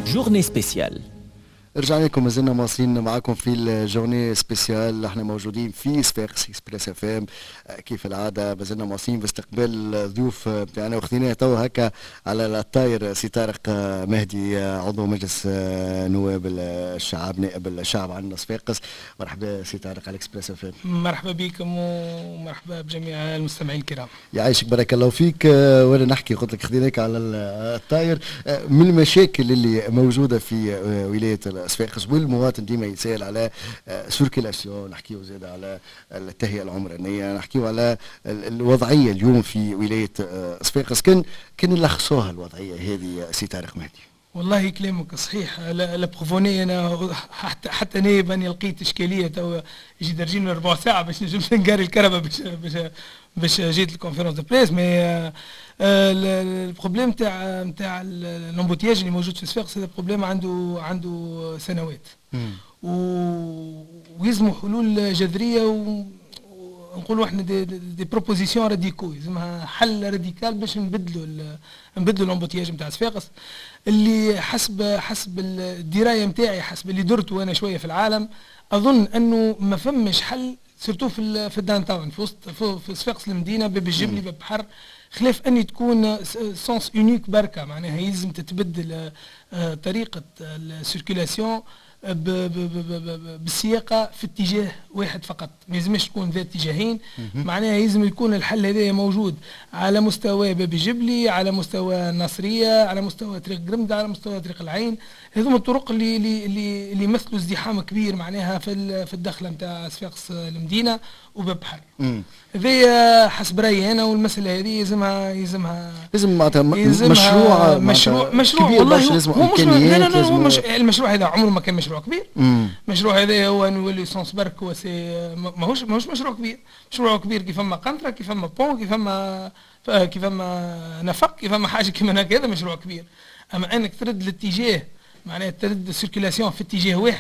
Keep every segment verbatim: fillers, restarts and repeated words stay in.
جورني سبيسيال. رجعنا لكم، مازلنا مواصلين معكم في الجورني سبيسيال. احنا موجودين في صفاقس اكسبريس اف ام كيف العاده، مازلنا مواصلين باستقبال الضيوف بتاعنا، وخذينا تو هكا على الطاير سي طارق مهدي، عضو مجلس نواب الشعب، نائب الشعب عن صفاقس. مرحبا سي طارق على اكسبريس اف ام. مرحبا بكم ومرحبا بجميع المستمعين الكرام. يعيشك، بارك الله فيك. وانا نحكي قلت لك خذيناك على الطاير من المشاكل اللي موجوده في ولايه صفاقس، والمواطن ديما يسال على سيركيلاسيون، نحكيو زاد على التهيئه العمرانيه، نحكيو على الوضعيه اليوم في ولايه صفاقس. كان كان نلخصوها الوضعيه هذه سي طارق مهدي. والله كلامك صحيح. لابروفوني انا حتى حتى نايب اني لقيت اشكاليه تو يجي درجين ربع ساعه باش نجم نقاري الكهرباء باش باش باش جيت الكونفيرونس دو بريس. مي البروبليم تاع نتاع الامبوتياج اللي موجود في صفاقس هذا بروبليم عنده عنده سنوات، ويلزموا حلول جذريه، ونقولوا احنا دي, دي بروبوزيسيون راديكو، يلزمها حل راديكال باش نبدلوا نبدلوا الامبوتياج نتاع صفاقس اللي حسب حسب الدرايه نتاعي، حسب اللي درت وانا شويه في العالم، اظن انه ما فمش حل سيرتو في في الدان تاون، في وسط في صفاقس المدينه، باب الجبلي، باب البحر، خلاف اني تكون سونس اونيك بركه. معناها يلزم تتبدل طريقه السيركيلاسيون بالسياقه في اتجاه واحد فقط، ما يلزمش تكون ذات اتجاهين. معناها يلزم يكون الحل هذا موجود على مستوى باب الجبلي، على مستوى الناصريه، على مستوى طريق قرمده، على مستوى طريق العين. هذوما الطرق اللي اللي اللي يمثلوا ازدحام كبير معناها في في الدخله نتاع صفاقس المدينه وباب بحر. هذه حسب رايي انا، والمساله هذه يلزمها يلزمها لازم معناتها مشروع مشروع مشروع كبير، والله لازم هو مش امكانيات. لا لا لا مش المشروع هذا عمره ما كان مشروع كبير. المشروع هذا هو نولي سونس برك، هو سي ماهوش ماهوش مشروع كبير. مشروع كبير كيف ما قنطره، كيف ما بون، كيف ما كيف ما نفق، كيف ما حاجه كيما هكا، هذا مشروع كبير. اما انك ترد الاتجاه، معناها ترد السيركيلاسيون في اتجاه واحد،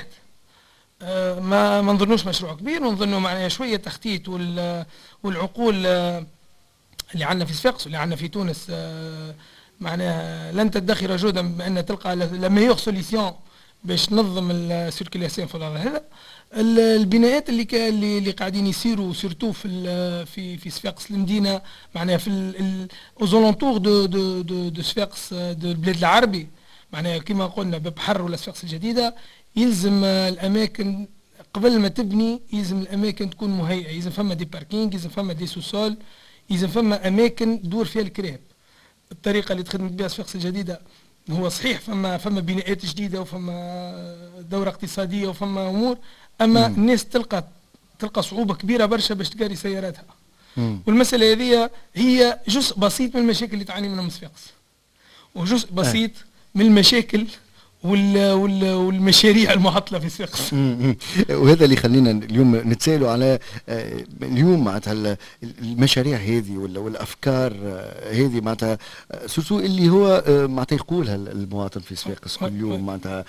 أه ما ما نظنوش مشروع كبير، ونظنوا معناها شويه تخطيط والعقول أه اللي عندنا في صفاقس واللي عندنا في تونس، أه معناها لن تدخر جهدا بان تلقى لا ميور سوليسيون باش تنظم السيركيلاسيون في الوضع هذا. البناءات اللي اللي, اللي قاعدين يصيروا سيرتو في في في صفاقس المدينه، معناها في اوزولونتور دو دو دو, دو صفاقس دو البلاد العربي، معناها كما قلنا باب بحر ولا صفاقس الجديده، يلزم الاماكن قبل ما تبني، يلزم الاماكن تكون مهيئه، يلزم فما دي باركينغ، يلزم فما دي سوسول، يلزم فما اماكن دور فيها الكراب. الطريقه اللي تخدم بها صفاقس الجديده هو صحيح فما فما بناءات جديده وفما دوره اقتصاديه وفما امور، اما مم. الناس تلقى تلقى صعوبه كبيره برشا باش تقاري سياراتها. مم. والمساله هذه هي جزء بسيط من المشاكل اللي تعاني منها صفاقس، وجزء بسيط أه. من المشاكل وال وال والمشاريع المعطله في صفاقس. وهذا اللي يخلينا اليوم نتسالوا على اليوم معناتها المشاريع هذه ولا والافكار هذه، معناتها سورتو اللي هو معناتها يقولها المواطن في صفاقس كل يوم، معناتها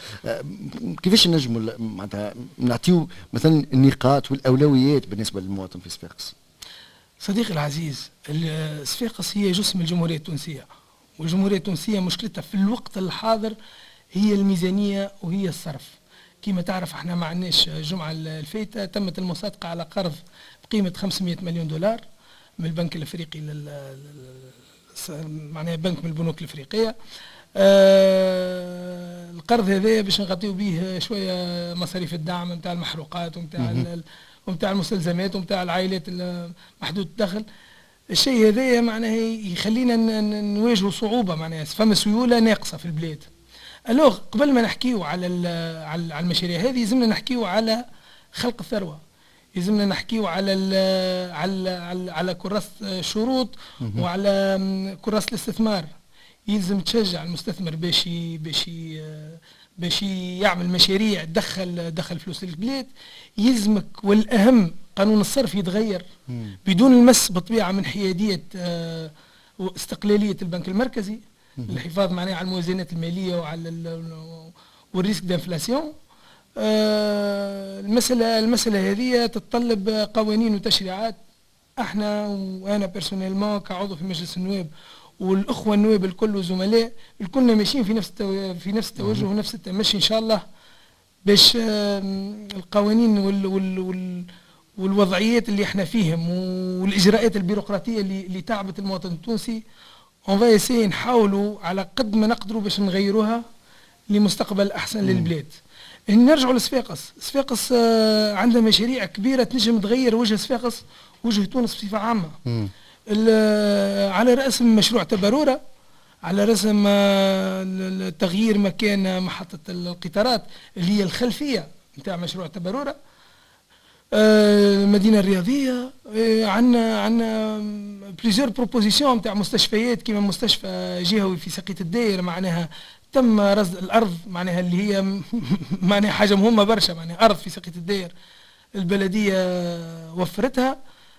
كيفاش نجموا معناتها نعطيو مثلا النقاط والاولويات بالنسبه للمواطن في صفاقس. صديقي العزيز، صفاقس هي جزء من الجمهوريه التونسيه، والجمهوريه التونسيه مشكلتها في الوقت الحاضر هي الميزانية وهي الصرف. كما تعرف احنا ما عندناش الجمعة الفايتة تمت المصادقة على قرض بقيمة خمسمائة مليون دولار من البنك الافريقي لل معناها بنك من البنوك الافريقية. آه القرض هذا باش نغطيو به شوية مصاريف الدعم نتاع المحروقات ونتاع ونتاع المستلزمات ونتاع العائلات محدود الدخل. الشيء هذا معناه يخلينا نواجهوا صعوبة، معناها فما سيولة ناقصة في البلاد. الوغ قبل ما نحكيو على على المشاريع هذه، يلزمنا نحكيو على خلق الثروه، يلزمنا نحكيو على على على, على كراسه شروط وعلى كراسه الاستثمار. يلزم تشجع المستثمر باش باش باش يعمل مشاريع تدخل دخل فلوس للبلاد. يلزمك والاهم قانون الصرف يتغير بدون المس بطبيعه من حياديه واستقلاليه البنك المركزي، الحفاظ معناها على الموازنات الماليه وعلى والريسك دانفلاسيون. آه المساله المساله هذه تتطلب قوانين وتشريعات. احنا وانا بيرسونيلمون كعضو في مجلس النواب والاخوه النواب الكل وزملاء الكلنا ماشيين في نفس في نفس التوجه ونفس التمشي ان شاء الله، باش القوانين وال وال وال والوضعيات اللي احنا فيهم والاجراءات البيروقراطيه اللي اللي تعبت المواطن التونسي اون فا اسي نحاولوا على قد ما نقدروا باش نغيروها لمستقبل احسن للبلاد. نرجعوا لصفاقس، صفاقس عندها مشاريع كبيره تنجم تغير وجه صفاقس وجه تونس بصفه عامه. على راس مشروع تبارورة، على رسم تغيير مكان محطة القطارات اللي هي الخلفية نتاع مشروع تبارورة، المدينة الرياضية، عندنا عندنا بليزيور بروبوزيسيون نتاع مستشفيات كيما مستشفى جهوي في سقية الداير، معناها تم رصد الأرض معناها اللي هي معناها حاجة مهمة برشا، معناها أرض في سقية الداير البلدية وفرتها.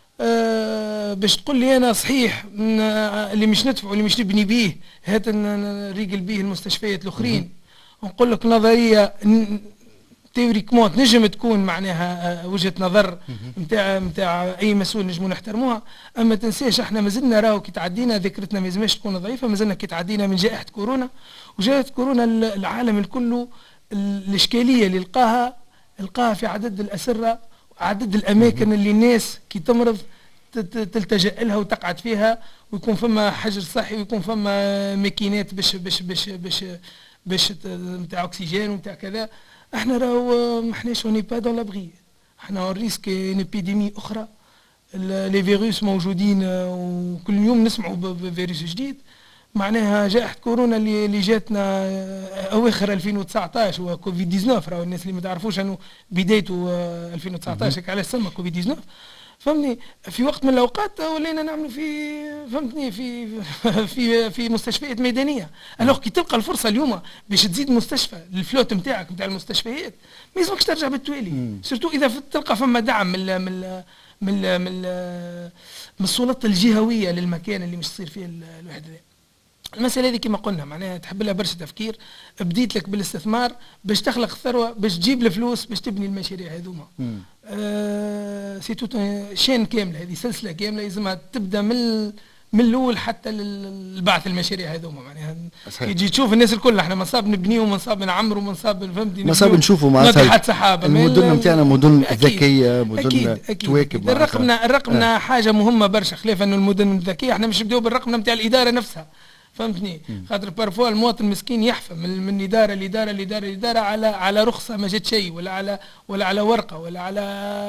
أه باش تقول لي انا صحيح اللي مش ندفع واللي مش نبني بيه هات نريقل بيه المستشفيات الاخرين، ونقول لك نظريه تيوريكمون تنجم تكون معناها وجهه نظر نتاع نتاع اي مسؤول نجموا نحترموها، اما تنساش احنا مازلنا راهو كي تعدينا ذاكرتنا ما لازمش تكون ضعيفه، مازلنا كي تعدينا من جائحه كورونا، وجائحه كورونا العالم الكل الاشكاليه اللي لقاها لقاها في عدد الاسره، عدد الاماكن اللي الناس كي تمرض تلتجئ لها وتقعد فيها، ويكون فما حجر صحي ويكون فما ماكينات باش باش باش باش باش نتاع اكسجين ونتاع كذا. احنا راهو ما احناش اوني با دون لابغي، احنا اون ريسك ان ابيديمي اخرى، لي فيروس موجودين وكل يوم نسمعوا بفيروس جديد. معناها جائحة كورونا اللي اللي جاتنا اواخر ألفين وتسعطاش وكوفيد تسعطاش، راهو الناس اللي ما تعرفوش انه بدايته ألفين وتسعطاش هيك على سما كوفيد تسعطاش، فهمني في وقت من الاوقات ولينا نعملوا في فهمتني في في في مستشفيات ميدانيه. الوغ كي تلقى الفرصه اليوم باش تزيد مستشفى للفلوت نتاعك نتاع المستشفيات ما يلزمكش ترجع بالتوالي، سورتو اذا تلقى فما دعم من من من من من السلطه الجهويه للمكان اللي مش تصير فيه الوحده. المسألة هذه كما قلنا معناها تحب لها برشا تفكير، بديت لك بالاستثمار باش تخلق الثروة باش تجيب الفلوس باش تبني المشاريع هذوما. آه سي توت شين كاملة، هذه سلسلة كاملة لازمها تبدا من من الأول حتى للبعث المشاريع هذوما. معناها كي تجي تشوف الناس الكل احنا منصاب نبنيو منصاب نعمرو منصاب فهمتني منصاب نشوفوا معناتها سحابة المدن نتاعنا مدن ذكية، مدن تواكب. الرقمنا الرقمنا آه. حاجة مهمة برشا، خلاف انه المدن الذكية احنا مش نبداو بالرقمنا نتاع الإدارة نفسها، فهمتني؟ خاطر بارفوا المواطن المسكين يحفى من من اداره لاداره لاداره لاداره على على رخصه ما جات شيء، ولا على ولا على ورقه، ولا على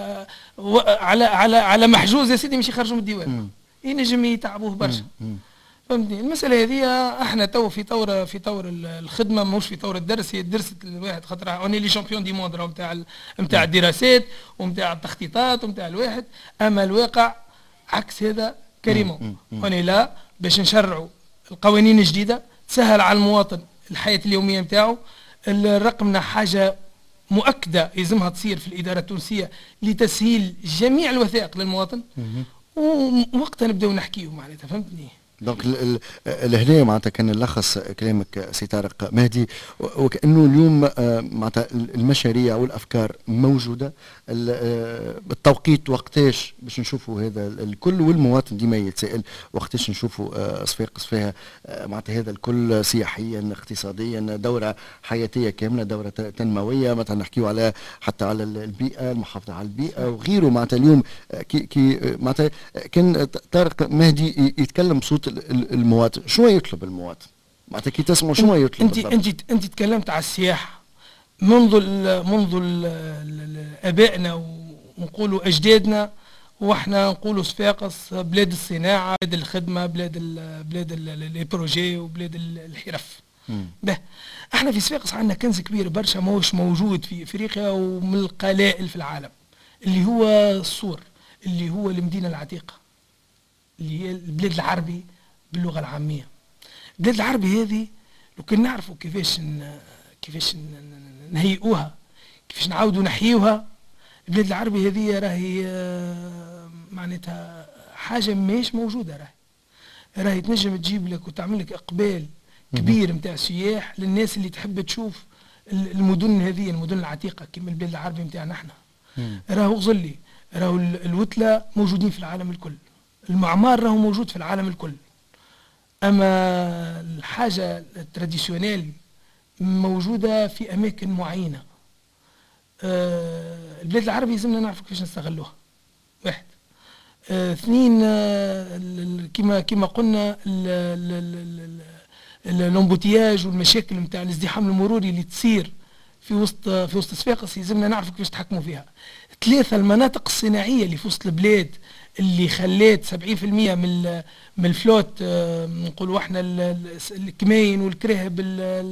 على على على محجوز يا سيدي مش يخرجوا من الديوان، ينجم يتعبوه برشا. فهمتني؟ المساله هذه احنا تو في طور في طور الخدمه، ماهوش في طور الدرس، هي درست الواحد خاطر اوني لي شامبيون دي موند نتاع نتاع الدراسات ونتاع التخطيطات ونتاع الواحد، اما الواقع عكس هذا كريمون. اوني لا باش نشرعوا القوانين الجديدة تسهل على المواطن الحياة اليومية نتاعو. الرقمنا حاجة مؤكدة يلزمها تصير في الإدارة التونسية لتسهيل جميع الوثائق للمواطن، ووقتها نبداو نحكيه معناتها فهمتني. دونك لهنا معناتها كان نلخص كلامك سي طارق مهدي، وكأنه اليوم معناتها المشاريع والأفكار موجودة، التوقيت وقتاش باش نشوفوا هذا الكل، والمواطن ديما يتساءل وقتاش نشوفوا صفاقس فيها معناتها هذا الكل سياحيا اقتصاديا، دورة حياتية كاملة، دورة تنموية، مثلا نحكيو على حتى على البيئة، المحافظة على البيئة وغيره. معناتها اليوم كي كي معناتها كان طارق مهدي يتكلم بصوت المواطن، شو يطلب المواطن؟ معناتها كي تسمعوا شو يطلب؟ انت انت انت تكلمت على السياحه منذ ال منذ ال ابائنا ونقولوا اجدادنا، واحنا نقولوا صفاقس بلاد الصناعه، بلاد الخدمه، بلاد ال بلاد لي بروجي وبلاد الحرف. به احنا في صفاقس عندنا كنز كبير برشا ماهوش موجود في افريقيا ومن القلائل في العالم، اللي هو الصور، اللي هو المدينه العتيقه، اللي هي البلاد العربي باللغه العاميه. البلاد العربي هذه لو كان نعرفوا كيفاش كيفاش نهيئوها، كيفاش نعاودوا نحيوها، البلاد العربي هذه راهي معناتها حاجه ماهيش موجوده، راهي راهي تنجم تجيب لك وتعمل لك اقبال كبير نتاع السياح للناس اللي تحب تشوف المدن هذه، المدن العتيقه كما البلاد العربي نتاعنا احنا. راهو ظلي راهو الوتله موجودين في العالم الكل، المعمار راهو موجود في العالم الكل، اما الحاجه التراديسيونيل موجوده في اماكن معينه. آه البلاد العربيه لازمنا نعرفوا كيفاش نستغلوها. واحد. آه اثنين، آه كما كما قلنا الامبوتياج والمشاكل نتاع الازدحام المروري اللي تصير في وسط في وسط صفاقس لازمنا نعرفوا كيفاش نتحكموا فيها. ثلاثه، المناطق الصناعيه اللي في وسط البلاد اللي خلات سبعين بالمئة من من الفلوت، نقولوا احنا الكماين والكراهب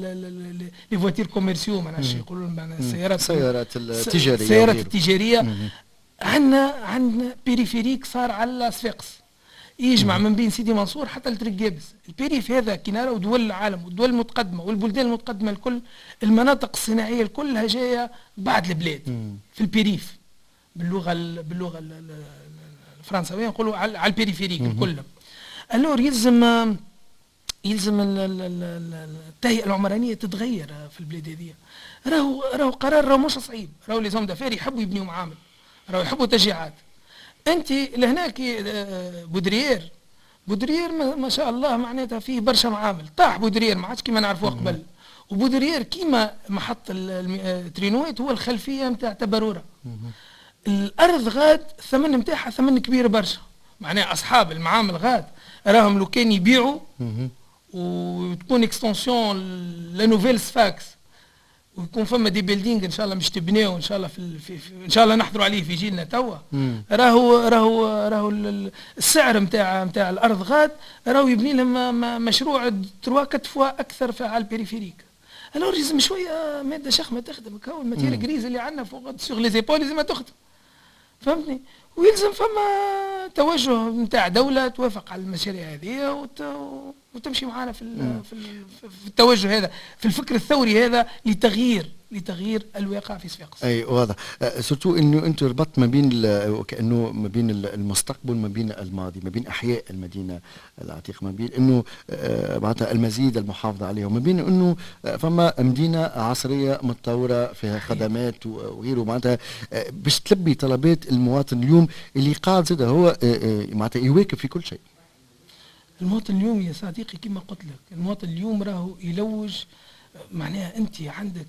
لي فواتير كوميرسيو، ما نعرفش يقولوا السيارات السيارات التجاريه السيارات التجاريه. عندنا عندنا بيريفيريك صار على صفاقس يجمع من بين سيدي منصور حتى لطريق جابس. البيريف هذا كي نراو دول العالم والدول المتقدمه والبلدان المتقدمه الكل، المناطق الصناعيه كلها جايه بعد البلاد في البيريف، باللغه باللغه الفرنسويه نقولوا على البيريفيريك الكل. الور يلزم يلزم التهيئه العمرانيه تتغير في البلاد هذه. راهو راهو قرار راهو مش صعيب، راهو لي زوم دافير يحبوا يبنيوا معامل، راهو يحبوا تشجيعات. انت لهناك بودريير بودريير ما شاء الله معناتها فيه برشا معامل. طاح بودريير ما عادش كيما نعرفوه قبل، وبودريير كيما محط الترينوات هو الخلفيه نتاع تبروره. الارض غاد الثمن نتاعها ثمن كبير برشا، معناها اصحاب المعامل غاد راهم لو كان يبيعوا وتكون اكستنسيون لا نوفيل سفاكس ويكون فما دي بيلدينغ ان شاء الله مش تبنيو ان شاء الله في, في, في ان شاء الله نحضروا عليه في جيلنا توا. راهو راهو راهو السعر نتاع نتاع الارض غاد راهو يبني لهم مشروع تروا كتفوا اكثر في على البريفيريك. الور لازم شويه ماده شخمه تخدم كون الماتيريا جريز اللي عندنا فوق سوغ لي زيبول لازم تخدم، فهمتني؟ ويلزم فما توجه نتاع دوله توافق على المشاريع هذه وت... وتمشي معنا في ال... في, ال... في التوجه هذا، في الفكر الثوري هذا لتغيير لتغيير الواقع في صفاقس. اي واضح. سورتو انه انت ربطت ما بين وكانه ما بين المستقبل ما بين الماضي، ما بين احياء المدينه العتيقه، ما بين انه معناتها المزيد المحافظه عليها، وما بين انه فما مدينه عصريه متطوره فيها خدمات وغيره، معناتها باش تلبي طلبات المواطن اليوم اللي قاعد زاد هو معناتها يواكب في كل شيء. المواطن اليوم يا صديقي كما قلت لك، المواطن اليوم راهو يلوج، معناها انت عندك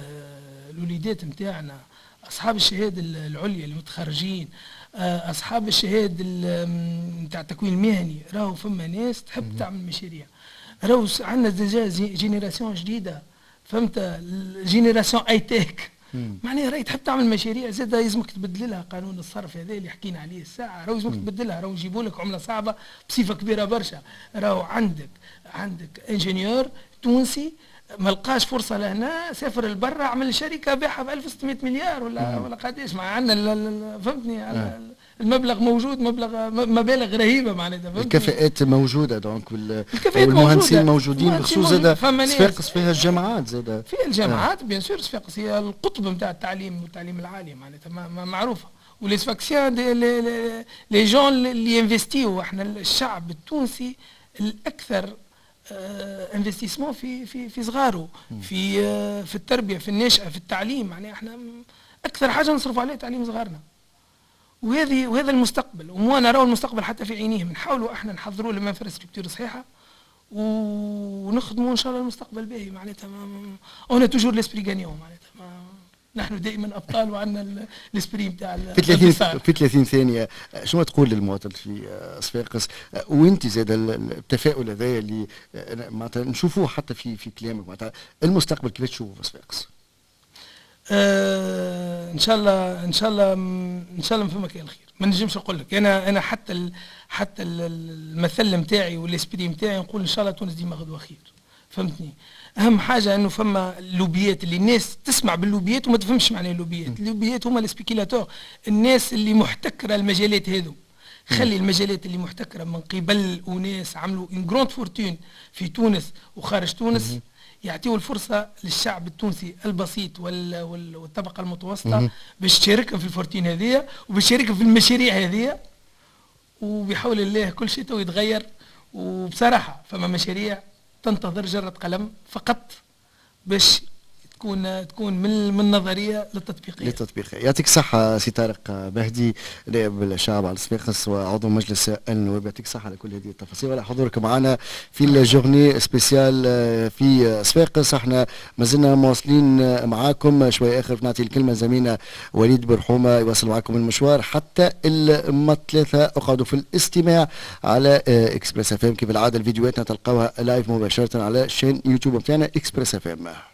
الوليدات نتاعنا اصحاب الشهاده العليا المتخرجين، اصحاب الشهاده نتاع التكوين المهني، راهو فما ناس تحب تعمل مشاريع. راهو عندنا ديجا جينيراسيون جديده، فهمت؟ جينيراسيون اي تيك، معناها راهي تحب تعمل مشاريع. زاد يلزمك تبدل لها قانون الصرف هذا اللي حكينا عليه الساعه، راهو يلزمك تبدلها، راهو يجيبوا لك عمله صعبه بصفه كبيره برشا. راهو عندك عندك انجينيور تونسي ما لقاش فرصه لهنا، سافر لبرا عمل شركه باعها ب ألف وستمئة مليار ولا ولا قداش، مع عندنا فهمتني المبلغ موجود، مبلغ مبالغ رهيبه معناتها. الكفاءات موجوده دونك والمهندسين موجودين، بخصوص زاد صفاقس فيها الجامعات، زاد فيها الجامعات بيان سور. صفاقس هي القطب نتاع التعليم والتعليم العالي معناتها معروفه، ولي صفاقسيان لي جون اللي انفستيو. احنا الشعب التونسي الاكثر انفستيسمون في في في صغاره، في في التربيه، في النشأة، في التعليم. يعني احنا اكثر حاجه نصرف عليها تعليم صغارنا، وهذه وهذا المستقبل. وما نراه المستقبل حتى في عينيهم، نحاولوا احنا نحضروا لهم انفراستركتور صحيحه ونخدموا ان شاء الله المستقبل باهي. معناتها اون توجور ليسبري غانيون، معناتها نحن دائما ابطال وعندنا الاسبري نتاع في ثلاثين في ثلاثين ثانيه. شنو تقول للمواطن في صفاقس وانت زاد التفاؤل هذا اللي معناتها نشوفوه حتى في في كلامك، معناتها المستقبل كيفاش تشوفه في صفاقس؟ آه ان شاء الله ان شاء الله ان شاء الله فما كاين الخير. ما نجمش نقول لك انا انا حتى ال حتى المثل نتاعي والاسبري نتاعي نقول ان شاء الله تونس ديما غدوه خير، فهمتني؟ اهم حاجه انه فما اللوبيات اللي الناس تسمع باللوبيات وما تفهمش معنى اللوبيات. اللوبيات هما السبيكيلاتور، الناس اللي محتكره المجالات هذو. خلي المجالات اللي محتكره من قبل وناس عملوا ان جروند فورتون في تونس وخارج تونس يعطيوا الفرصه للشعب التونسي البسيط والطبقه المتوسطه باش تشاركهم في الفورتين هذه وباش تشاركهم في المشاريع هذه، وبحول الله كل شيء تو يتغير. وبصراحه فما مشاريع تنتظر جرة قلم فقط باش تكون تكون من من النظريه للتطبيقيه. للتطبيقيه. يعطيك الصحه سي طارق بهدي نائب الشعب على صفاقس وعضو مجلس النواب، يعطيك الصحه على كل هذه التفاصيل وعلى حضورك معنا في الجورني سبيسيال في صفاقس. احنا ما زلنا مواصلين معاكم، شوي اخر نعطي الكلمه زميلنا وليد برحومه يواصل معكم المشوار حتى الثلاثه. اقعدوا في الاستماع على اكسبريس اف ام كيف العاده، الفيديوهاتنا تلقاوها لايف مباشره على شان يوتيوب بتاعنا اكسبريس اف ام.